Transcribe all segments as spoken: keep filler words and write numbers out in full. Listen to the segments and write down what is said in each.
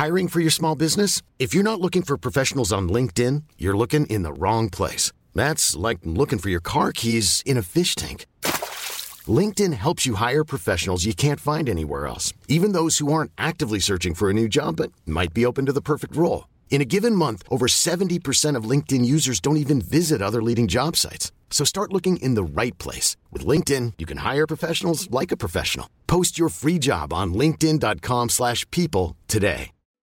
Hiring for your small business? If you're not looking for professionals on LinkedIn, you're looking in the wrong place. That's like looking for your car keys in a fish tank. LinkedIn helps you hire professionals you can't find anywhere else, even those who aren't actively searching for a new job but might be open to the perfect role. In a given month, over seventy percent of LinkedIn users don't even visit other leading job sites. So start looking in the right place. With LinkedIn, you can hire professionals like a professional. Post your free job on linkedin.com slash people today.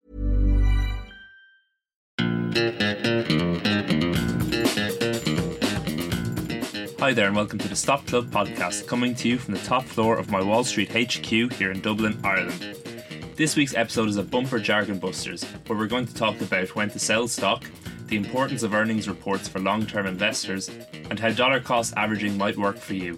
Hi there and welcome to the Stop Club podcast, coming to you from the top floor of my Wall Street H Q here in Dublin, Ireland. This week's episode is a bumper jargon busters, where we're going to talk about when to sell stock, the importance of earnings reports for long-term investors, and how dollar cost averaging might work for you.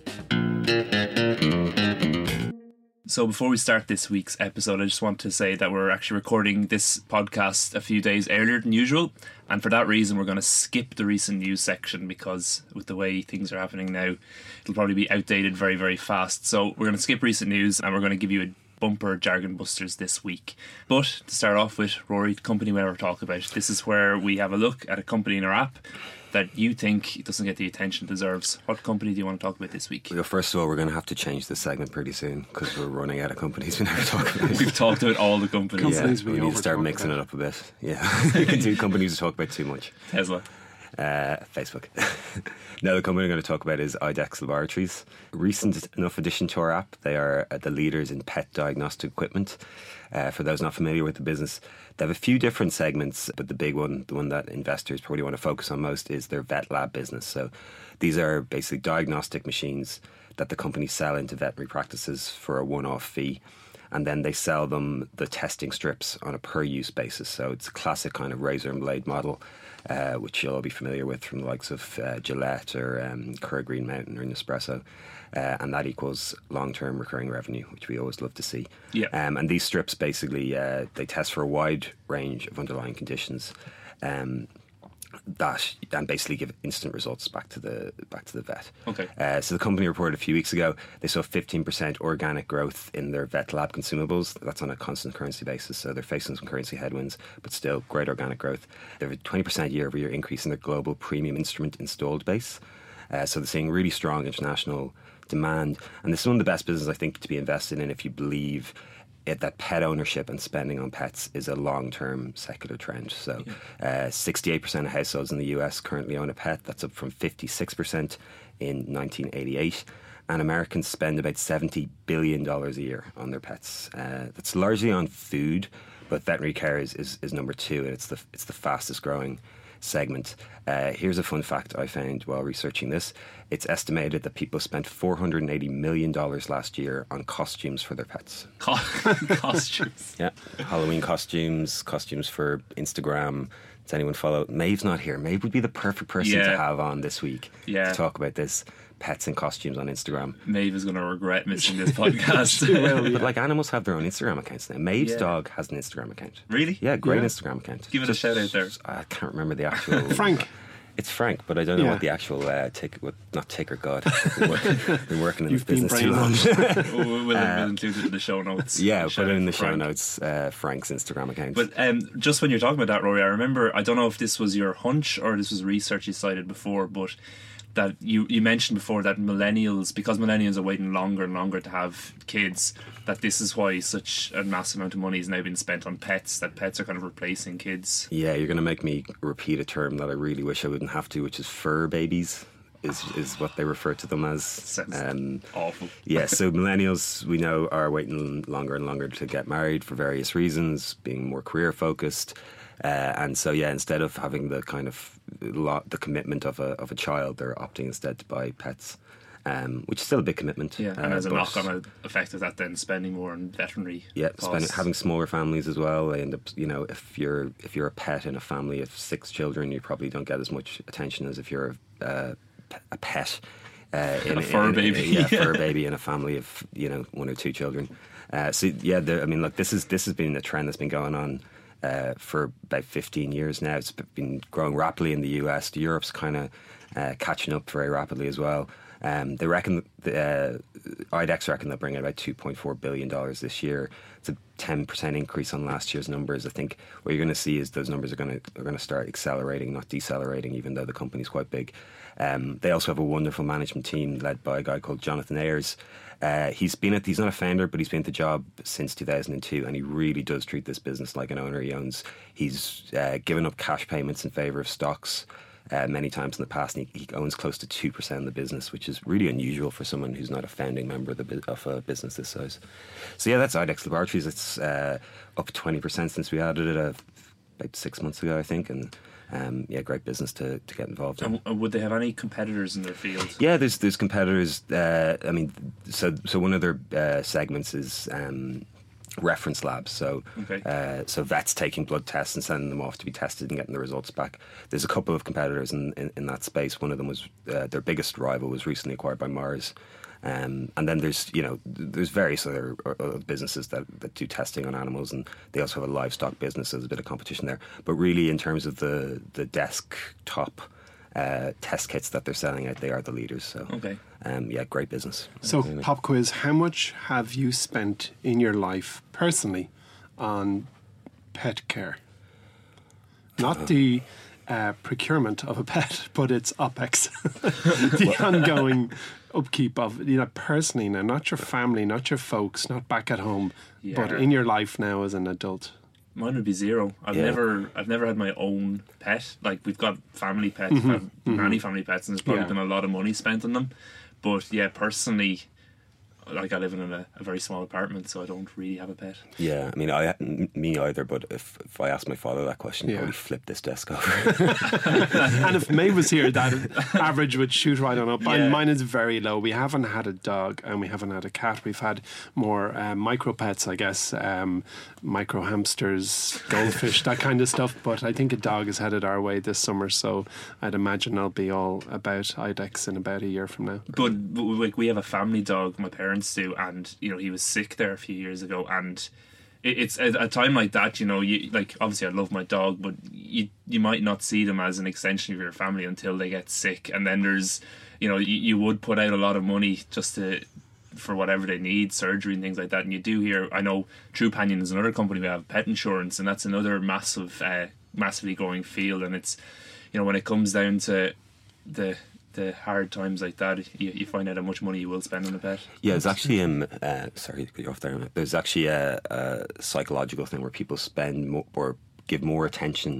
So before we start this week's episode, I just want to say that we're actually recording this podcast a few days earlier than usual, and for that reason we're going to skip the recent news section, because with the way things are happening now, it'll probably be outdated very, very fast. So we're going to skip recent news and we're going to give you a bumper jargon busters this week. But to start off with, Rory, the company we ever talk about. This is where we have a look at a company in our app that you think doesn't get the attention it deserves. What company do you want to talk about this week? Well, first of all, we're going to have to change this segment pretty soon because we're running out of companies we never talk about. We've talked about all the companies. Yeah, companies we, we need to start mixing about. it up a bit. Yeah, you can do companies we talk about too much. Tesla. Uh, Facebook. Now, the company we're going to talk about is IDEXX Laboratories. Recent enough addition to our app. They are the leaders in pet diagnostic equipment. Uh, for those not familiar with the business, they have a few different segments, but the big one, the one that investors probably want to focus on most, is their vet lab business. So these are basically diagnostic machines that the company sell into veterinary practices for a one-off fee. And then they sell them the testing strips on a per-use basis. So it's a classic kind of razor and blade model, uh, which you'll all be familiar with from the likes of uh, Gillette or um, Keurig Green Mountain or Nespresso. Uh, and that equals long-term recurring revenue, which we always love to see. Yeah. Um, and these strips basically, uh, they test for a wide range of underlying conditions. Um, that and basically give instant results back to the back to the vet. Okay. Uh, so the company reported a few weeks ago they saw fifteen percent organic growth in their vet lab consumables. That's on a constant currency basis, so they're facing some currency headwinds, but still great organic growth. They have a twenty percent year-over-year increase in their global premium instrument installed base. Uh, so they're seeing really strong international demand, and this is one of the best businesses I think to be invested in if you believe It, that pet ownership and spending on pets is a long-term secular trend. So uh, sixty-eight percent of households in the U S currently own a pet. That's up from fifty-six percent in nineteen eighty-eight. And Americans spend about seventy billion dollars a year on their pets. Uh, that's largely on food, but veterinary care is, is, is number two, and it's the, it's the fastest growing segment. Uh, here's a fun fact I found while researching this. It's estimated that people spent four hundred eighty million dollars last year on costumes for their pets. Co- costumes. Yeah, Halloween costumes, costumes for Instagram. Does anyone follow? Maeve's not here. Maeve would be the perfect person Yeah. to have on this week Yeah. to talk about this. Pets in costumes on Instagram. Maeve is going to regret missing this podcast. But like animals have their own Instagram accounts now. Maeve's Yeah. dog has an Instagram account. Really? Yeah, great Yeah. Instagram account. Give it a shout out there. I can't remember the actual. Frank. It's Frank, but I don't know Yeah. what the actual uh, take. What not take or God. Been working, been working in You've this been business too long. we'll, we'll, we'll include it in the show notes. Yeah, Shout put it out in the for show Frank. notes. Uh, Frank's Instagram account. But um, just when you're talking about that, Rory, I remember, I don't know if this was your hunch or this was research you cited before, but that you, you mentioned before that millennials, because millennials are waiting longer and longer to have kids, that this is why such a massive amount of money is now being spent on pets, that pets are kind of replacing kids. Yeah, you're going to make me repeat a term that I really wish I wouldn't have to, which is fur babies. Is is what they refer to them as. Sounds Um, awful. yeah, so millennials, we know, are waiting longer and longer to get married for various reasons, being more career focused. Uh, and so, yeah, instead of having the kind of lot, the commitment of a of a child, they're opting instead to buy pets, um, which is still a big commitment. Yeah, and uh, as a but- knock-on effect of that, then spending more on veterinary Yeah, costs. spending, having smaller families as well. They end up, you know, if you're if you're a pet in a family of six children, you probably don't get as much attention as if you're a, uh, a pet. Uh, in, A fur in- baby. yeah, fur baby in a family of, you know, one or two children. Uh, so yeah, there, I mean, look, this is this has been a trend that's been going on uh, for about fifteen years now. It's been growing rapidly in the U S. Europe's kind of uh, catching up very rapidly as well. Um, they reckon, the, uh, IDEX reckon they'll bring in about two point four billion dollars this year. It's a ten percent increase on last year's numbers. I think what you're going to see is those numbers are going to are going to start accelerating, not decelerating, even though the company's quite big. Um, they also have a wonderful management team led by a guy called Jonathan Ayers. Uh, he's been at, he's not a founder, but he's been at the job since two thousand two, and he really does treat this business like an owner he owns. He's uh, given up cash payments in favour of stocks uh, many times in the past, and he, he owns close to two percent of the business, which is really unusual for someone who's not a founding member of, the, of a business this size. So yeah, that's IDEX Laboratories. It's uh, up twenty percent since we added it uh, about six months ago, I think, and Um, yeah, great business to, to get involved in. And would they have any competitors in their field? Yeah, there's there's competitors. Uh, I mean, so so one of their uh, segments is um, reference labs. So okay. uh, so vets taking blood tests and sending them off to be tested and getting the results back. There's a couple of competitors in, in, in that space. One of them was uh, their biggest rival was recently acquired by Mars. Um, and then there's, you know, there's various other uh, businesses that, that do testing on animals, and they also have a livestock business. So there's a bit of competition there. But really, in terms of the the desktop uh, test kits that they're selling out, they are the leaders. So, okay, um, yeah, great business. So, pop quiz: how much have you spent in your life personally on pet care? Not uh, the uh, procurement of a pet, but its OPEX, the ongoing upkeep of, you know, personally now, not your family, not your folks, not back at home, yeah. but in your life now as an adult. Mine would be zero. I've yeah. never, I've never had my own pet. Like, we've got family pets, mm-hmm. I've mm-hmm. many family pets, and there's probably yeah. been a lot of money spent on them. But yeah, personally, like, I live in a, a very small apartment, so I don't really have a pet. Yeah, I mean, I me either. But if if I asked my father that question, he'd yeah. probably flip this desk over. And if Maeve was here, that average would shoot right on up. Yeah. And mine is very low. We haven't had a dog and we haven't had a cat. We've had more uh, micro pets, I guess, um, micro hamsters, goldfish, that kind of stuff. But I think a dog is headed our way this summer, so I'd imagine I'll be all about IDEX in about a year from now. But like, we have a family dog, my parents do, and you know, he was sick there a few years ago, and it, it's at a time like that, you know, you like, obviously I love my dog, but you you might not see them as an extension of your family until they get sick, and then there's, you know, you, you would put out a lot of money just to for whatever they need, surgery and things like that. And you do hear, I know Trupanion is another company, we have pet insurance, and that's another massive uh, massively growing field. And it's, you know, when it comes down to the the hard times like that, you, you find out how much money you will spend on a pet. Yeah, it's actually um, uh, sorry to cut you off there. There's actually a, a psychological thing where people spend more, or give more attention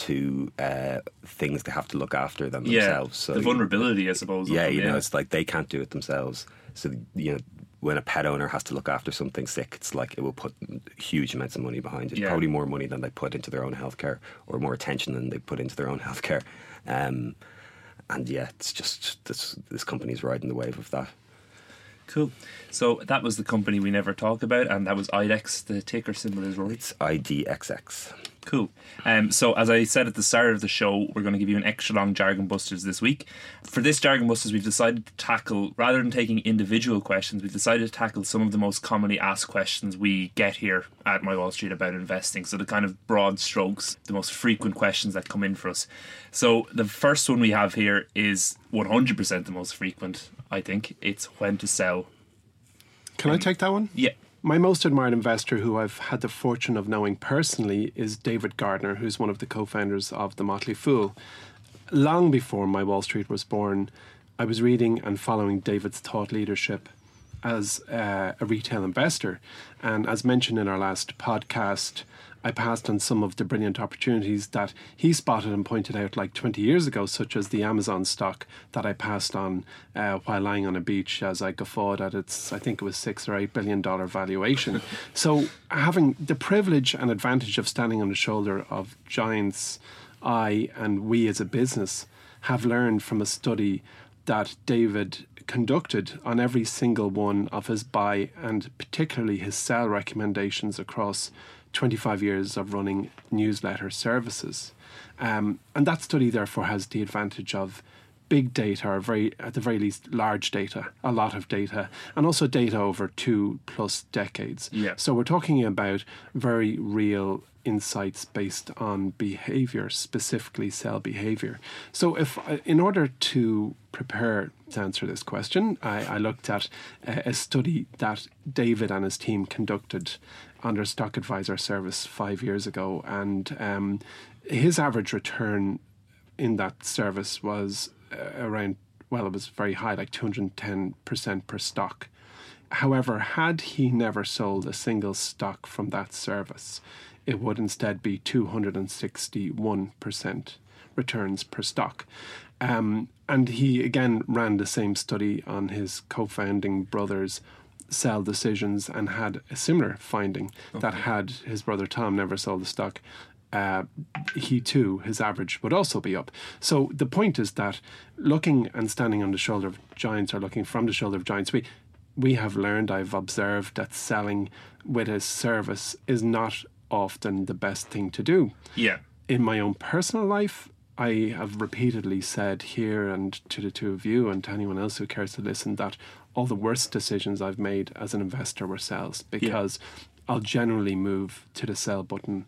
to uh, things they have to look after than yeah, themselves. So the vulnerability, I suppose. Yeah, them, you yeah. know, it's like they can't do it themselves. So, you know, when a pet owner has to look after something sick, it's like it will put huge amounts of money behind it. Yeah. Probably more money than they put into their own healthcare, or more attention than they put into their own healthcare. Um, and yeah, it's just this this company's riding the wave of that. Cool. So that was the company we never talk about, and that was IDEX. The ticker symbol is Rory. It's I D X X. Cool. Um, so as I said at the start of the show, we're going to give you an extra long Jargon Busters this week. For this Jargon Busters, we've decided to tackle, rather than taking individual questions, we've decided to tackle some of the most commonly asked questions we get here at My Wall Street about investing. So the kind of broad strokes, the most frequent questions that come in for us. So the first one we have here is one hundred percent the most frequent, I think. It's when to sell. Can um, I take that one? Yeah. My most admired investor, who I've had the fortune of knowing personally, is David Gardner, who's one of the co-founders of The Motley Fool. Long before My Wall Street was born, I was reading and following David's thought leadership as uh, a retail investor. And as mentioned in our last podcast, I passed on some of the brilliant opportunities that he spotted and pointed out like twenty years ago, such as the Amazon stock that I passed on uh, while lying on a beach as I guffawed at its, I think it was six or eight billion dollar valuation. So having the privilege and advantage of standing on the shoulder of giants, I and we as a business have learned from a study that David conducted on every single one of his buy and particularly his sell recommendations across twenty-five years of running newsletter services. Um, and that study therefore has the advantage of big data, or very, at the very least large data, a lot of data, and also data over two plus decades. Yeah. So we're talking about very real insights based on behavior, specifically cell behavior. So if, in order to prepare to answer this question, I, I looked at a, a study that David and his team conducted under Stock Advisor service five years ago, and um, his average return in that service was uh, around, well, it was very high, like two hundred ten percent per stock. However, had he never sold a single stock from that service, it would instead be two hundred sixty-one percent returns per stock. Um, and he again ran the same study on his co-founding brother's sell decisions and had a similar finding, okay, that had his brother Tom never sold the stock, uh, he too, his average would also be up. So the point is that looking and standing on the shoulder of giants, or looking from the shoulder of giants, we we have learned, I've observed, that selling with a service is not often the best thing to do. Yeah. In my own personal life, I have repeatedly said here and to the two of you and to anyone else who cares to listen that all the worst decisions I've made as an investor were sells, because yeah. I'll generally move to the sell button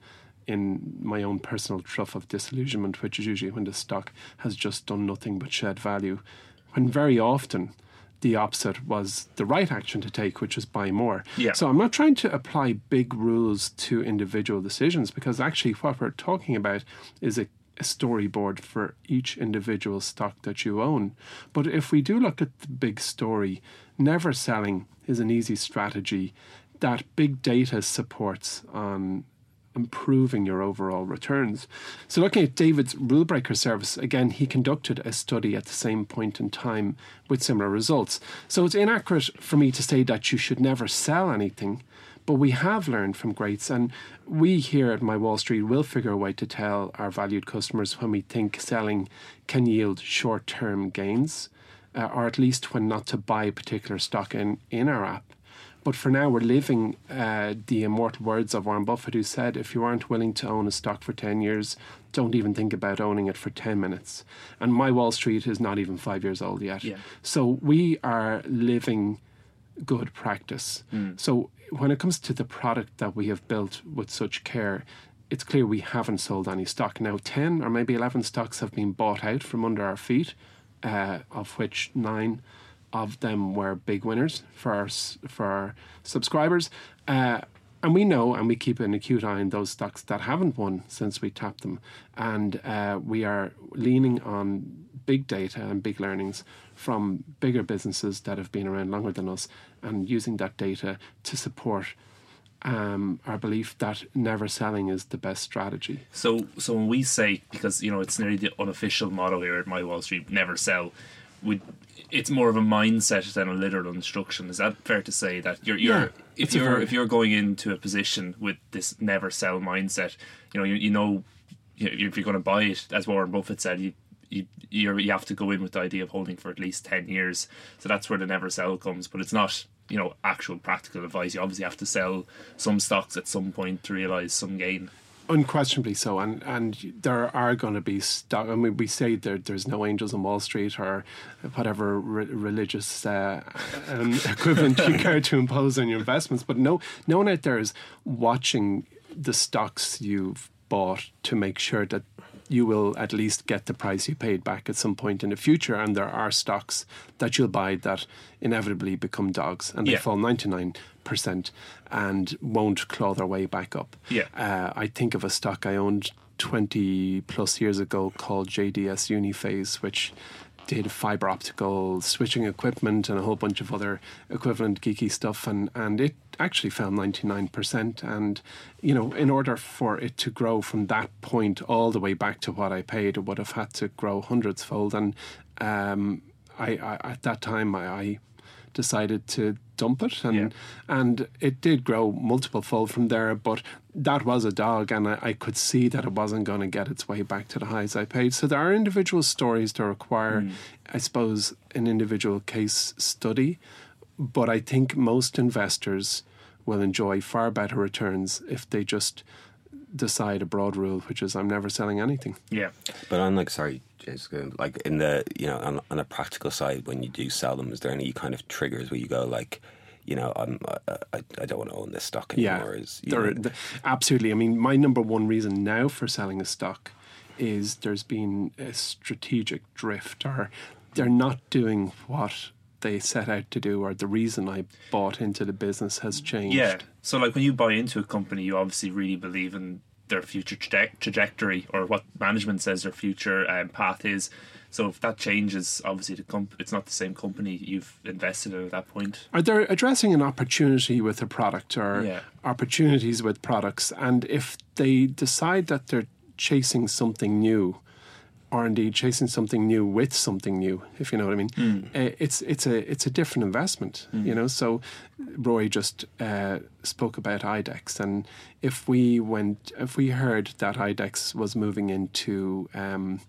in my own personal trough of disillusionment, which is usually when the stock has just done nothing but shed value, when very often the opposite was the right action to take, which is buy more. Yeah. So I'm not trying to apply big rules to individual decisions, because actually what we're talking about is a, a storyboard for each individual stock that you own. But if we do look at the big story, never selling is an easy strategy that big data supports on improving your overall returns. So looking at David's Rule Breaker service, again, he conducted a study at the same point in time with similar results. So it's inaccurate for me to say that you should never sell anything, but we have learned from greats, and we here at My Wall Street will figure a way to tell our valued customers when we think selling can yield short-term gains, uh, or at least when not to buy a particular stock in, in our app. But for now, we're living uh, the immortal words of Warren Buffett, who said, if you aren't willing to own a stock for ten years, don't even think about owning it for ten minutes. And My Wall Street is not even five years old yet. Yeah. So we are living good practice. Mm. So when it comes to the product that we have built with such care, it's clear we haven't sold any stock. Now, ten or maybe eleven stocks have been bought out from under our feet, uh, of which nine of them were big winners for our, for our subscribers. Uh, and we know, and we keep an acute eye on those stocks that haven't won since we tapped them. And uh, we are leaning on big data and big learnings from bigger businesses that have been around longer than us, and using that data to support um, our belief that never selling is the best strategy. So, so when we say, because, you know, it's nearly the unofficial motto here at My Wall Street, never sell, we it's more of a mindset than a literal instruction. Is that fair to say, that you're, you're yeah, if you're very... if you're going into a position with this never sell mindset, you know, you, you know, if you're going to buy it, as Warren Buffett said, you you you're, you have to go in with the idea of holding for at least ten years. So that's where the never sell comes. But it's not, you know, actual practical advice. You obviously have to sell some stocks at some point to realise some gain. Unquestionably so, and and there are going to be stock. I mean, we say there there's no angels on Wall Street, or whatever re- religious uh, um, equivalent you care to impose on your investments. But no, no one out there is watching the stocks you've bought to make sure that you will at least get the price you paid back at some point in the future. And there are stocks that you'll buy that inevitably become dogs, and they yeah. fall ninety-nine percent and won't claw their way back up. Yeah. Uh, I think of a stock I owned twenty plus years ago called J D S Uniphase, which did fibre optical switching equipment and a whole bunch of other equivalent geeky stuff, and, and it actually fell ninety-nine percent. And, you know, in order for it to grow from that point all the way back to what I paid, it would have had to grow hundreds fold. And um, I, I at that time, I, I decided to dump it, and yeah. and it did grow multiple fold from there, but that was a dog, and I, I could see that it wasn't going to get its way back to the highs I paid. So there are individual stories that require, mm. I suppose, an individual case study, but I think most investors will enjoy far better returns if they just decide a broad rule, which is I'm never selling anything. Yeah. But on like, sorry, Jessica, like in the, you know, on, on a practical side, when you do sell them, is there any kind of triggers where you go like, you know, I'm, I, I don't want to own this stock Yeah, anymore. Is, you there, know, the, absolutely. I mean, my number one reason now for selling a stock is there's been a strategic drift, or they're not doing what they set out to do, or the reason I bought into the business has changed. Yeah. So, like, when you buy into a company, you obviously really believe in their future traje- trajectory, or what management says their future um, path is. So if that changes, obviously the comp- it's not the same company you've invested in at that point. Are they addressing an opportunity with a product, or Yeah. opportunities with products? And if they decide that they're chasing something new, or indeed chasing something new with something new, if you know what I mean, Mm. uh, it's it's a it's a different investment, Mm. you know. So Roy just uh, spoke about IDEX, and if we went, if we heard that IDEX was moving into um,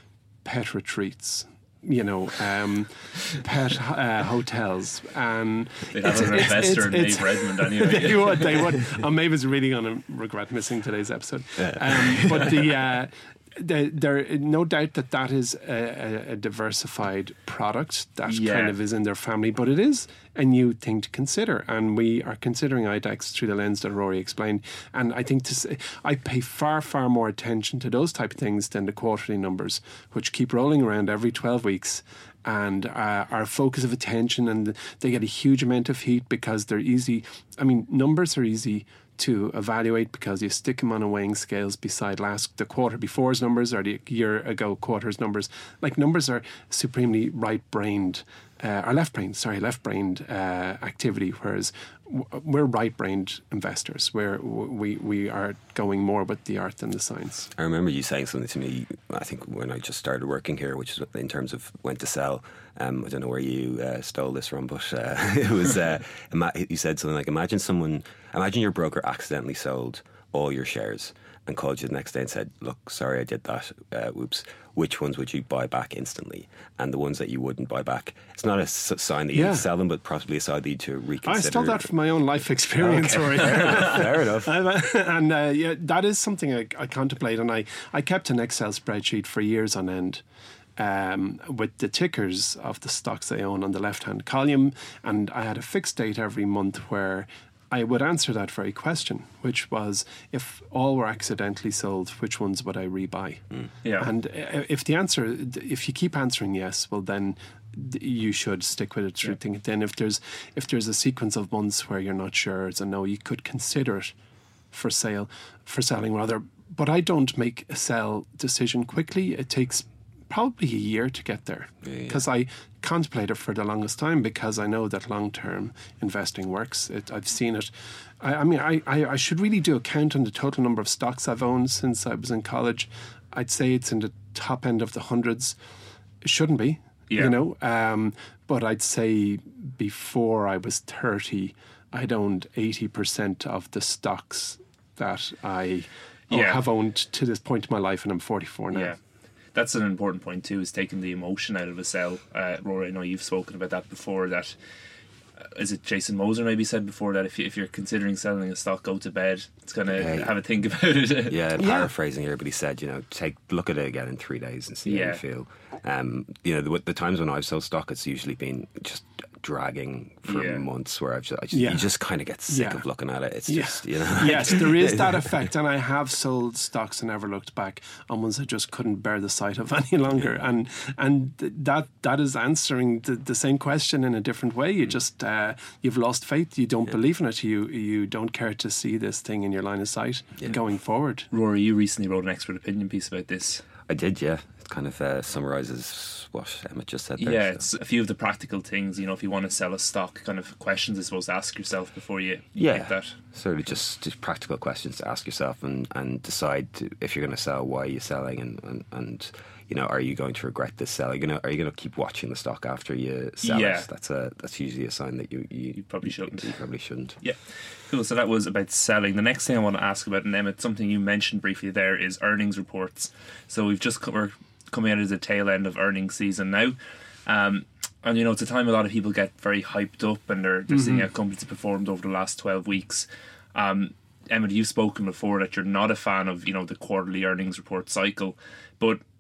pet retreats, you know, um, pet uh, hotels, and They'd have an investor in Dave Redmond anyway. they would, they would. And Mavis really going to regret missing today's episode. Um, but the, uh, the there, no doubt that that is a, a diversified product that Yeah. kind of is in their family, but it is a new thing to consider, and we are considering IDEX through the lens that Rory explained. And I think to say, I pay far, far more attention to those type of things than the quarterly numbers, which keep rolling around every twelve weeks. And uh, our focus of attention, and they get a huge amount of heat because they're easy. I mean, numbers are easy to evaluate because you stick them on a weighing scales beside last the quarter before's numbers or the year ago quarter's numbers. Like, numbers are supremely right-brained, uh, or left-brained, sorry, left-brained uh, activity, whereas w- we're right-brained investors. We're, we we are going more with the art than the science. I remember you saying something to me, I think when I just started working here, which is in terms of when to sell. Um, I don't know where you uh, stole this from, but uh, it was, uh, ima- you said something like, imagine someone, imagine your broker accidentally sold all your shares and called you the next day and said, look, sorry I did that, uh, whoops, which ones would you buy back instantly? And the ones that you wouldn't buy back, it's not a s- sign that you Yeah. sell them, but possibly a sign that you to reconsider. I stole that from my own life experience, Okay. Rory. Fair enough. and uh, yeah, that is something I, I contemplate, and I, I kept an Excel spreadsheet for years on end. Um, with the tickers of the stocks I own on the left-hand column, and I had a fixed date every month where I would answer that very question, which was, if all were accidentally sold, which ones would I rebuy? Mm. Yeah. And uh, if the answer, if you keep answering yes, well then you should stick with it through Yeah. thinking. Then if there's if there's a sequence of months where you're not sure, it's a no, you could consider it for sale, for selling rather. But I don't make a sell decision quickly. It takes probably a year to get there, because yeah, yeah. I contemplate it for the longest time, because I know that long-term investing works. It, I've seen it. I, I mean, I, I, I should really do a count on the total number of stocks I've owned since I was in college. I'd say it's in the top end of the hundreds. It shouldn't be, yeah. you know. Um, but I'd say before I was thirty, I'd owned eighty percent of the stocks that I yeah. have owned to this point in my life, and I'm forty-four now. Yeah. That's an important point too, is taking the emotion out of a sell. Uh, Rory, I know you've spoken about that before, that uh, is it Jason Moser maybe said before that if, you, if you're considering selling a stock, go to bed. It's going to yeah. have a think about it. Yeah, paraphrasing here, but he said, you know, take look at it again in three days and see yeah. how you feel. Um, you know, the, the times when I've sold stock, it's usually been just dragging for yeah. months, where I've just, I just yeah. you just kind of get sick yeah. of looking at it. It's yeah. just, you know. Yes, there is that effect, and I have sold stocks and never looked back on ones I just couldn't bear the sight of any longer, and and that that is answering the, the same question in a different way. You just uh, you've lost faith. You don't yeah. believe in it. You you don't care to see this thing in your line of sight yeah. going forward. Rory, you recently wrote an expert opinion piece about this. I did, yeah. It kind of uh, summarises what Emma just said there. Yeah, so. It's a few of the practical things, you know, if you want to sell a stock, kind of questions I suppose to ask yourself before you, you yeah, make that. Sort of just, just practical questions to ask yourself, and, and decide to, if you're going to sell, why you're selling, and, and, and you know, are you going to regret this sell? Are you going to, are you going to keep watching the stock after you sell yeah. it? That's a that's usually a sign that you you, you probably shouldn't. You probably shouldn't. Yeah. Cool. So that was about selling. The next thing I want to ask about, and Emmett, something you mentioned briefly there, is earnings reports. So we've just we're coming out of the tail end of earnings season now. Um, and you know, it's a time a lot of people get very hyped up, and they're, they're mm-hmm. seeing how companies have performed over the last twelve weeks. Um, Emmett, you've spoken before that you're not a fan of, you know, the quarterly earnings report cycle, but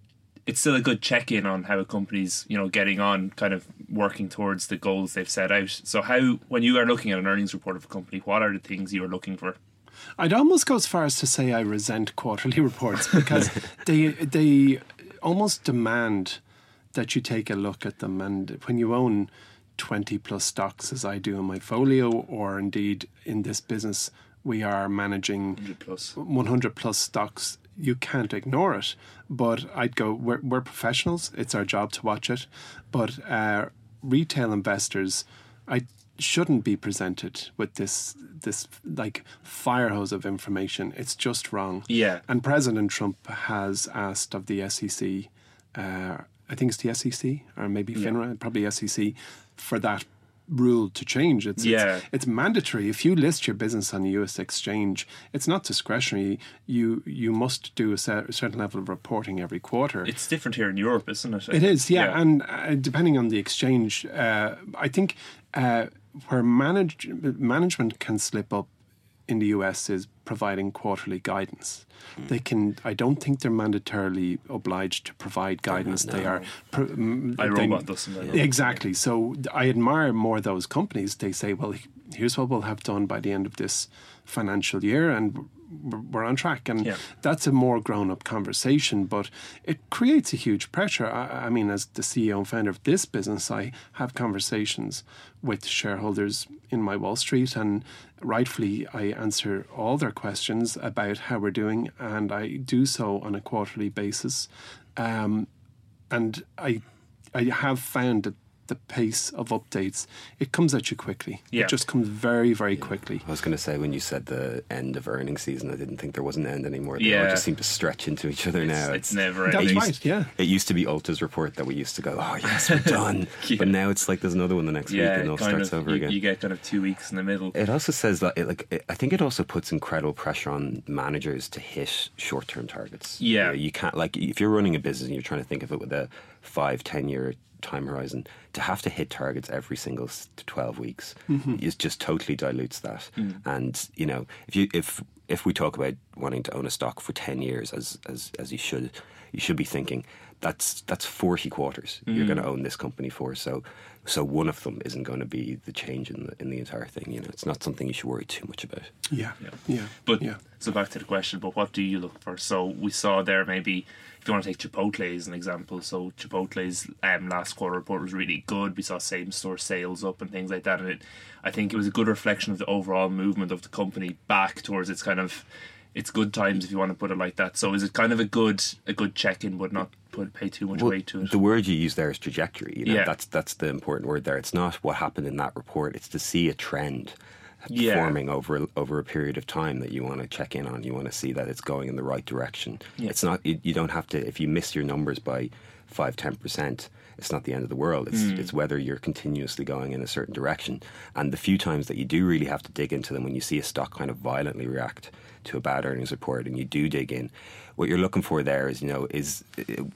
it's still a good check-in on how a company's, you know, getting on, kind of working towards the goals they've set out. So how, when you are looking at an earnings report of a company, what are the things you are looking for? I'd almost go as far as to say I resent quarterly reports because they they almost demand that you take a look at them. And when you own twenty plus stocks, as I do in my folio, or indeed in this business, we are managing one hundred plus. one hundred plus stocks, you can't ignore it. But I'd go, we're, we're professionals. It's our job to watch it. But uh, retail investors, I shouldn't be presented with this this like fire hose of information. It's just wrong. Yeah. And President Trump has asked of the S E C, uh, I think it's the S E C or maybe FINRA, yeah. probably S E C, for that rule to change. It's, yeah. it's it's mandatory. If you list your business on a U S exchange, it's not discretionary. You you must do a, set, a certain level of reporting every quarter. It's different here in Europe, isn't it? It is, yeah. yeah. And uh, depending on the exchange, uh, I think uh, where manage, management can slip up in the U S is providing quarterly guidance. Mm. They can. I don't think they're mandatorily obliged to provide guidance. No. They are. Pro, iRobot doesn't. They? Exactly. So I admire more those companies. They say, well, here's what we'll have done by the end of this financial year, and we're on track. And yeah. that's a more grown-up conversation, but it creates a huge pressure. I, I mean, as the C E O and founder of this business, I have conversations with shareholders in my Wall Street, and rightfully I answer all their questions about how we're doing, and I do so on a quarterly basis. Um, and I, I have found that the pace of updates, it comes at you quickly. Yeah. It just comes very, very quickly. I was going to say, when you said the end of earnings season, I didn't think there was an end anymore. They yeah. all just seem to stretch into each other it's, now. It's, it's never That's ending. right, yeah. It used to be Ulta's report that we used to go, oh yes, we're done. yeah. But now it's like there's another one the next yeah, week and it all starts of, over you, again. You get kind of two weeks in the middle. It also says that, it, like, it, I think it also puts incredible pressure on managers to hit short-term targets. Yeah. You know, you can't, like, if you're running a business and you're trying to think of it with a five, ten year time horizon, to have to hit targets every single twelve weeks mm-hmm. is just totally dilutes that. Mm. And you know, if you if if we talk about wanting to own a stock for ten years, as as as you should, you should be thinking that's that's forty quarters mm. you're going to own this company for. So so one of them isn't going to be the change in the in the entire thing. You know, it's not something you should worry too much about. Yeah, yeah. yeah. But yeah. so back to the question. But what do you look for? So we saw there maybe. If you want to take Chipotle as an example, so Chipotle's um, last quarter report was really good. We saw same store sales up and things like that, and it, I think it was a good reflection of the overall movement of the company back towards its kind of its good times, if you want to put it like that. So is it kind of a good a good check in, but not put pay too much well, weight to it? The word you use there is trajectory. You know, yeah. that's that's the important word there. It's not what happened in that report. It's to see a trend. Yeah. Forming over over a period of time that you want to check in on. You want to see that it's going in the right direction. Yeah. It's not. You, you don't have to. If you miss your numbers by five, ten percent, it's not the end of the world. It's mm. it's whether you're continuously going in a certain direction. And the few times that you do really have to dig into them, when you see a stock kind of violently react to a bad earnings report, and you do dig in, what you're looking for there is, you know, is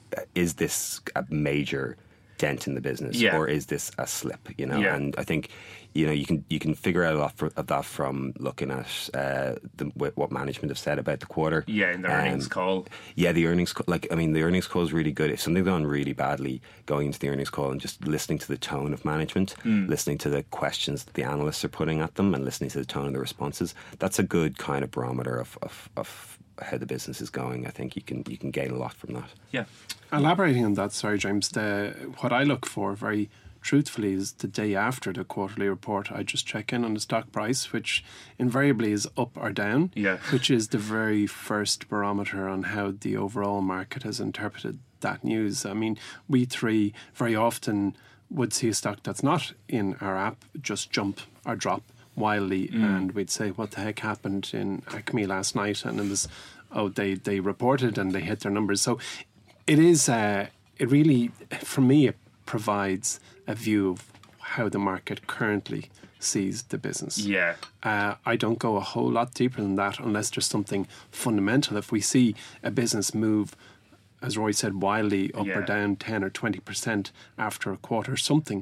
is this a major dent in the business, yeah. or is this a slip? You know, yeah. and I think. You know, you can you can figure out a lot of that from looking at uh, the, what management have said about the quarter. Yeah, in the earnings um, call. Yeah, the earnings call. Like, I mean, the earnings call is really good. If something's gone really badly, going into the earnings call and just listening to the tone of management, mm. listening to the questions that the analysts are putting at them, and listening to the tone of the responses, that's a good kind of barometer of of, of how the business is going. I think you can you can gain a lot from that. Yeah. Elaborating on that, sorry, James. The what I look for very. Truthfully, is the day after the quarterly report, I just check in on the stock price, which invariably is up or down, yeah. which is the very first barometer on how the overall market has interpreted that news. I mean, we three very often would see a stock that's not in our app just jump or drop wildly, mm. and we'd say, what the heck happened in Acme last night? And it was, oh, they, they reported and they hit their numbers. So it is, uh, it really, for me, it provides a view of how the market currently sees the business. Yeah. Uh, I don't go a whole lot deeper than that unless there's something fundamental. If we see a business move, as Roy said, wildly up yeah. or down ten or twenty percent after a quarter, something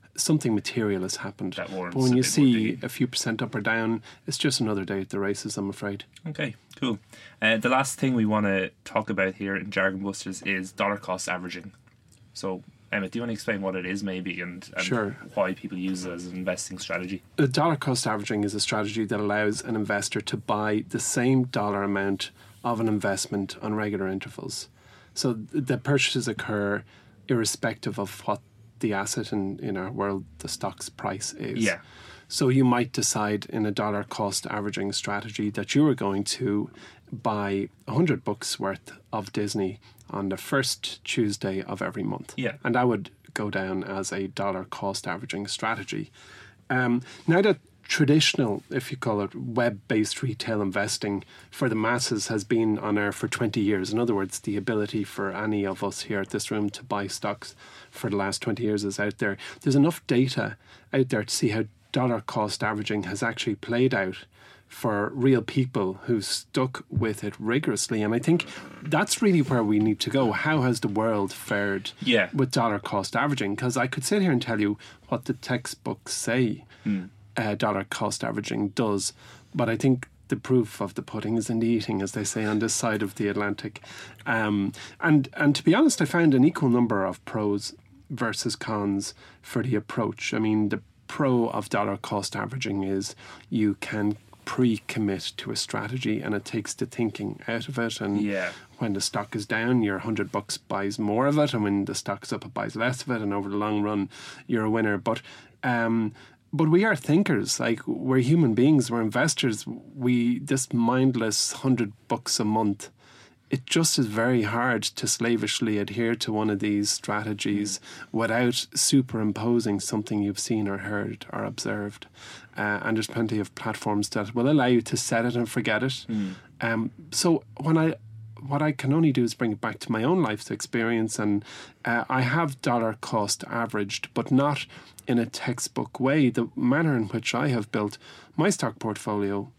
something material has happened. That warrants but when a you bit more see digging. a few percent up or down, it's just another day at the races, I'm afraid. Okay, cool. Uh, the last thing we want to talk about here in Jargon Busters is dollar cost averaging. So, Emmett, do you want to explain what it is maybe and, and Sure. why people use it as an investing strategy? Uh, dollar cost averaging is a strategy that allows an investor to buy the same dollar amount of an investment on regular intervals. So th- the purchases occur irrespective of what the asset in, in our world, the stock's price is. Yeah. So you might decide in a dollar cost averaging strategy that you are going to buy one hundred bucks worth of Disney on the first Tuesday of every month. Yeah. And that would go down as a dollar cost averaging strategy. Um, now that traditional, if you call it, web-based retail investing for the masses has been on air for twenty years. In other words, the ability for any of us here at this room to buy stocks for the last twenty years is out there. There's enough data out there to see how dollar cost averaging has actually played out for real people who stuck with it rigorously. And I think that's really where we need to go. How has the world fared Yeah. with dollar cost averaging? Because I could sit here and tell you what the textbooks say Mm. uh, dollar cost averaging does, but I think the proof of the pudding is in the eating, as they say on this side of the Atlantic. Um, and and to be honest, I found an equal number of pros versus cons for the approach. I mean, the pro of dollar cost averaging is you can pre-commit to a strategy and it takes the thinking out of it. And Yeah. when the stock is down, your one hundred bucks buys more of it, and when the stock's up, it buys less of it, and over the long run, you're a winner. But um, but we are thinkers. Like, we're human beings. We're investors. We this mindless one hundred bucks a month, it just is very hard to slavishly adhere to one of these strategies without superimposing something you've seen or heard or observed. Uh, and there's plenty of platforms that will allow you to set it and forget it. Mm. Um, so when I, what I can only do is bring it back to my own life's experience, and uh, I have dollar cost averaged, but not in a textbook way. The manner in which I have built my stock portfolio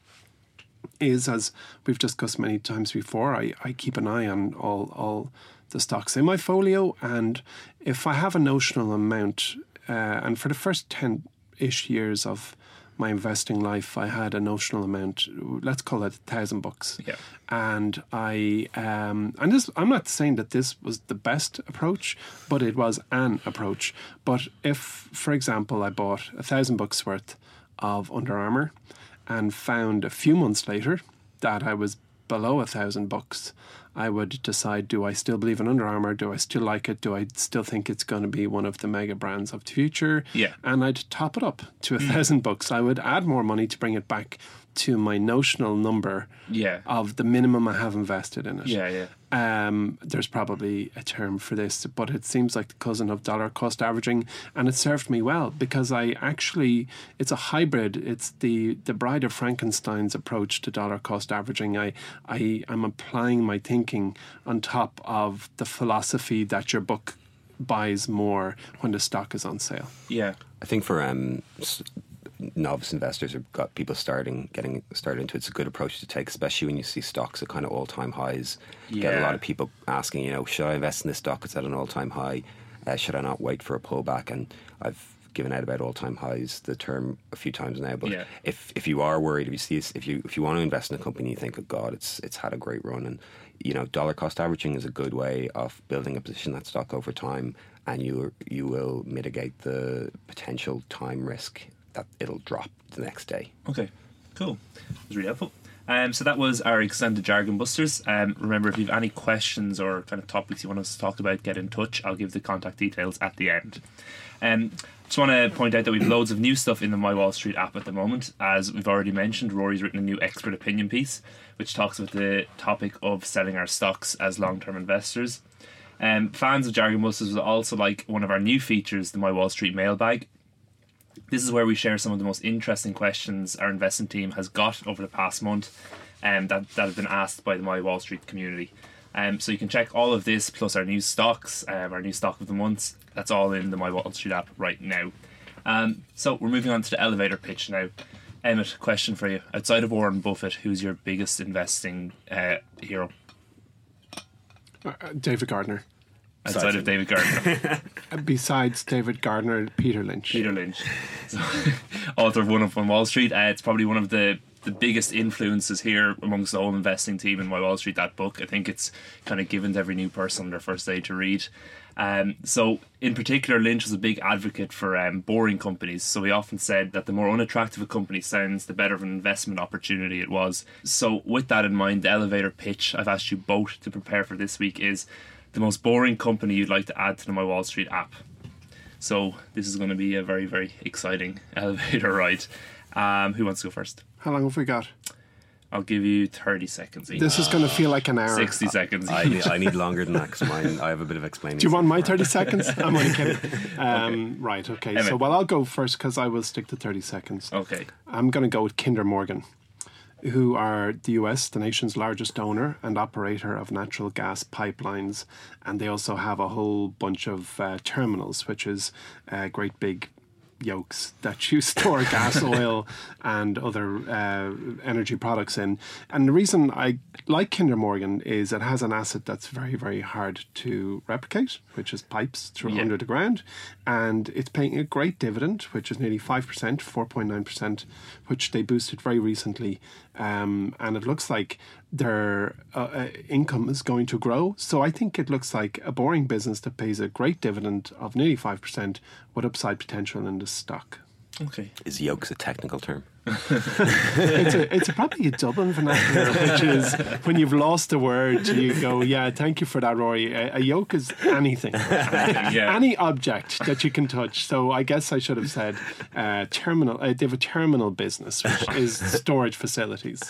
is, as we've discussed many times before, I, I keep an eye on all, all the stocks in my folio, and if I have a notional amount, uh, and for the first ten-ish years of my investing life, I had a notional amount, let's call it a thousand bucks. Yeah. And I, um, and this, I'm not saying that this was the best approach, but it was an approach. But if, for example, I bought a thousand bucks worth of Under Armour and found a few months later that I was below a thousand bucks, I would decide, do I still believe in Under Armour? Do I still like it? Do I still think it's going to be one of the mega brands of the future? Yeah. And I'd top it up to a thousand bucks. I would add more money to bring it back to my notional number Yeah. of the minimum I have invested in it. Yeah, yeah. Um, there's probably a term for this, but it seems like the cousin of dollar cost averaging, and it served me well because I actually, it's a hybrid. It's the, the Bride of Frankenstein's approach to dollar cost averaging. I, I, I'm applying my thinking on top of the philosophy that your book buys more when the stock is on sale. Yeah. I think for um, s- novice investors or got people starting getting started into it, it's a good approach to take, especially when you see stocks at kind of all-time highs. You get a Yeah. lot of people asking, you know, should I invest in this stock? It's at an all-time high. Uh, should I not wait for a pullback? And I've given out about all-time highs, the term, a few times now. But Yeah. if if you are worried, if you see this, if you if you want to invest in a company, you think, oh God, it's it's had a great run, and you know, dollar cost averaging is a good way of building a position in that stock over time, and you you will mitigate the potential time risk that it'll drop the next day. Okay, cool. That was really helpful. Um, so that was our extended Jargon Busters. Um, remember, if you have any questions or kind of topics you want us to talk about, get in touch. I'll give the contact details at the end. Um, just want to point out that we've loads of new stuff in the My Wall Street app at the moment. As we've already mentioned, Rory's written a new expert opinion piece, which talks about the topic of selling our stocks as long-term investors. Um, fans of Jargon Busters will also like one of our new features, the My Wall Street mailbag. This is where we share some of the most interesting questions our investing team has got over the past month, um, that, that have been asked by the My Wall Street community. Um, so you can check all of this, plus our new stocks, um, our new stock of the month. That's all in the My Wall Street app right now. Um, so we're moving on to the elevator pitch now. Emmett, question for you. Outside of Warren Buffett, who's your biggest investing uh, hero? Uh, David Gardner. outside of David Gardner. Besides David Gardner, Peter Lynch. Peter Lynch, so, author of One Up on Wall Street. Uh, it's probably one of the the biggest influences here amongst the whole investing team in My Wall Street, that book. I think it's kind of given to every new person on their first day to read. Um, so in particular, Lynch was a big advocate for um, boring companies. So he often said that the more unattractive a company sounds, the better of an investment opportunity it was. So with that in mind, the elevator pitch I've asked you both to prepare for this week is the most boring company you'd like to add to the My Wall Street app. So this is going to be a very, very exciting elevator ride. Um, who wants to go first? How long have we got? I'll give you thirty seconds each. This is going to feel like an hour. sixty seconds each. I need, I need longer than that because mine, I have a bit of explaining. Do you want my thirty seconds? I'm only kidding. Um, okay. Right, okay. Emmett. So, well, I'll go first because I will stick to thirty seconds. Okay. I'm going to go with Kinder Morgan, who are the U S, the nation's largest owner and operator of natural gas pipelines. And they also have a whole bunch of uh, terminals, which is uh, great big yokes that you store gas, oil and other uh, energy products in. And the reason I like Kinder Morgan is it has an asset that's very, very hard to replicate, which is pipes through Yeah. under the ground. And it's paying a great dividend, which is nearly five percent, four point nine percent, which they boosted very recently. Um, and it looks like their uh, uh, income is going to grow. So I think it looks like a boring business that pays a great dividend of nearly five percent with upside potential in the stock. Okay. Is yolks a technical term? It's a, it's a, probably a Dublin vernacular, which is when you've lost a word, you go, yeah, thank you for that, Rory. A, a yoke is anything, Yeah. any object that you can touch. So I guess I should have said uh, terminal. Uh, they have a terminal business, which is storage facilities.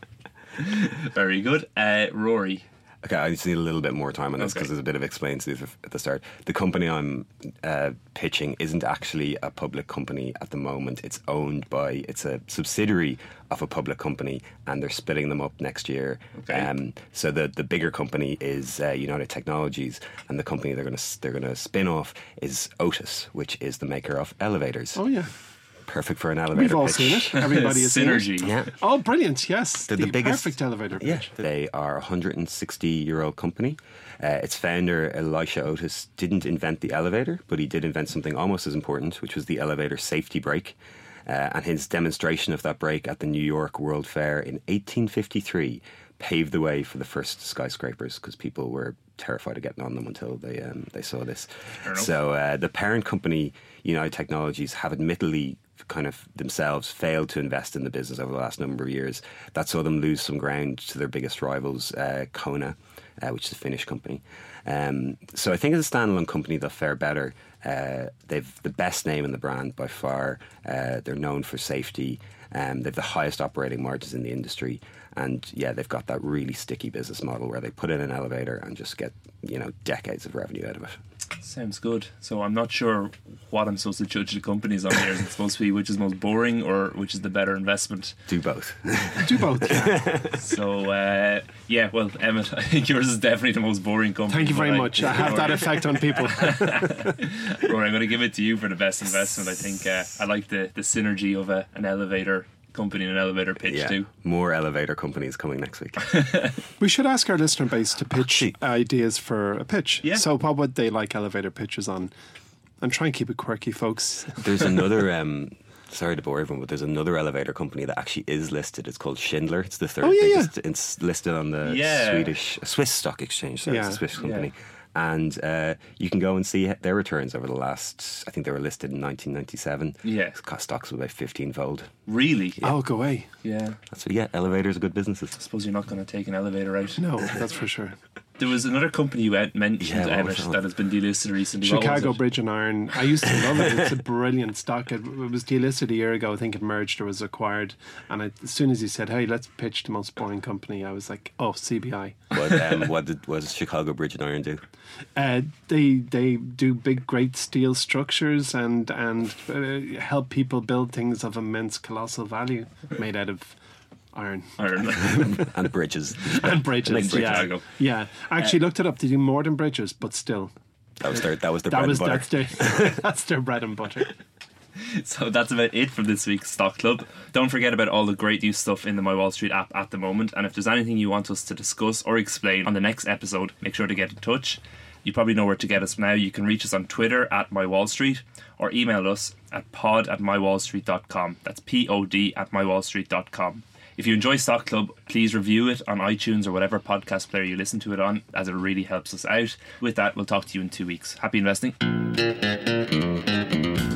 Very good. Uh, Rory. Okay, I just need a little bit more time on this Okay. because there's a bit of explaining to do at the start. The company I'm uh, pitching isn't actually a public company at the moment. It's owned by, it's a subsidiary of a public company, and they're splitting them up next year. Okay. Um, so the the bigger company is uh, United Technologies, and the company they're going to they're going to spin off is Otis, which is the maker of elevators. Oh yeah, Perfect for an elevator we've all pitch. seen it. Everybody has seen it. Synergy. Yeah. Oh, brilliant! Yes, They're the, the biggest- perfect elevator Yeah, pitch. they are a one hundred sixty year old company. Uh, its founder, Elisha Otis, didn't invent the elevator, but he did invent something almost as important, which was the elevator safety brake. Uh, and his demonstration of that brake at the New York World Fair in eighteen fifty-three paved the way for the first skyscrapers because people were terrified of getting on them until they um, they saw this. enough. So uh, the parent company, United Technologies, have admittedly kind of themselves failed to invest in the business over the last number of years. That saw them lose some ground to their biggest rivals, uh, Kona, uh, which is a Finnish company. Um, so I think as a standalone company, they'll fare better. Uh, they've the best name in the brand by far. Uh, they're known for safety. Um, they've the highest operating margins in the industry. And yeah, they've got that really sticky business model where they put in an elevator and just get, you know, decades of revenue out of it. Sounds good. So I'm not sure what I'm supposed to judge the companies on here. Is it supposed to be which is most boring or which is the better investment? Do both. Do both. Yeah. So uh, yeah, well, Emmett, I think yours is definitely the most boring company. Thank you very but I- much. I have that effect on people. Rory, I'm going to give it to you for the best investment. I think uh, I like the, the synergy of a, an elevator company and an elevator pitch Yeah, too. more elevator companies coming next week. We should ask our listener base to pitch ideas for a pitch. Yeah. So what would they like elevator pitches on? And try and keep it quirky, folks. There's another, um, sorry to bore everyone, but there's another elevator company that actually is listed. It's called Schindler. It's the third Oh, yeah, yeah. biggest. It's listed on the Yeah. Swedish, Swiss Stock Exchange. So Yeah. it's a Swiss company. Yeah. And uh, you can go and see their returns over the last, I think they were listed in nineteen ninety-seven. Yeah. Cost stocks were about fifteen fold. Really? Oh, go away. Yeah. That's what you get. Elevators are good businesses. I suppose you're not going to take an elevator out. No, that's for sure. There was another company you had mentioned, Yeah, what Emmett, was that? that has been delisted recently. What was Chicago it? Bridge and Iron. I used to love it. It's a brilliant stock. It, it was delisted a year ago. I think it merged or was acquired. And I, as soon as he said, "Hey, let's pitch the most boring company," I was like, "Oh, C B I." What, um, what did what does Chicago Bridge and Iron do? Uh, they they do big, great steel structures and and uh, help people build things of immense, colossal value made out of iron Ireland. And bridges. and bridges. Like yeah, Chicago. yeah. I actually looked it up. They do more than bridges, but still, That was their, that was their that bread was and butter. that's their that's their bread and butter. So that's about it from this week's Stock Club. Don't forget about all the great new stuff in the My Wall Street app at the moment. And if there's anything you want us to discuss or explain on the next episode, make sure to get in touch. You probably know where to get us now. You can reach us on Twitter at MyWallStreet or email us at pod at mywallstreet dot com. That's P O D at mywallstreet dot com. If you enjoy Stock Club, please review it on iTunes or whatever podcast player you listen to it on, as it really helps us out. With that, we'll talk to you in two weeks. Happy investing.